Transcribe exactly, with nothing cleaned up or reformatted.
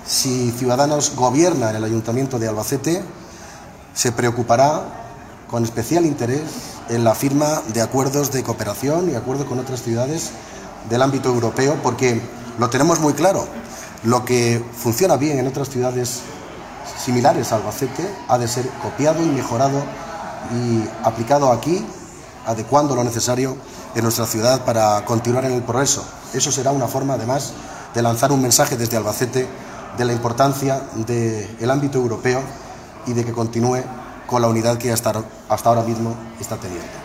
si Ciudadanos gobierna en el Ayuntamiento de Albacete, se preocupará con especial interés en la firma de acuerdos de cooperación y acuerdos con otras ciudades del ámbito europeo, porque lo tenemos muy claro, lo que funciona bien en otras ciudades similares a Albacete ha de ser copiado y mejorado y aplicado aquí, adecuando lo necesario en nuestra ciudad para continuar en el progreso. Eso será una forma, además, de lanzar un mensaje desde Albacete de la importancia del ámbito europeo y de que continúe con la unidad que hasta, hasta ahora mismo está teniendo.